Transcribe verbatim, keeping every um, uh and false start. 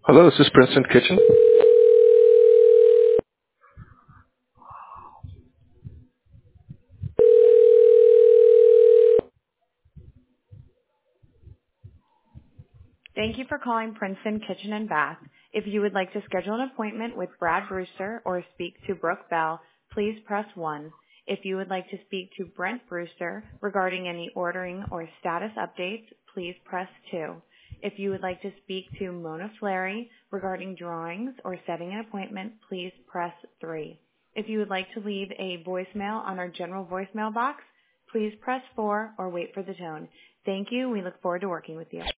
Hello, this is Princeton Kitchen. Thank you for calling Princeton Kitchen and Bath. If you would like to schedule an appointment with Brad Brewster or speak to Brooke Bell, please press one. If you would like to speak to Brent Brewster regarding any ordering or status updates, please press two. If you would like to speak to Mona Flary regarding drawings or setting an appointment, please press three. If you would like to leave a voicemail on our general voicemail box, please press four or wait for the tone. Thank you. We look forward to working with you.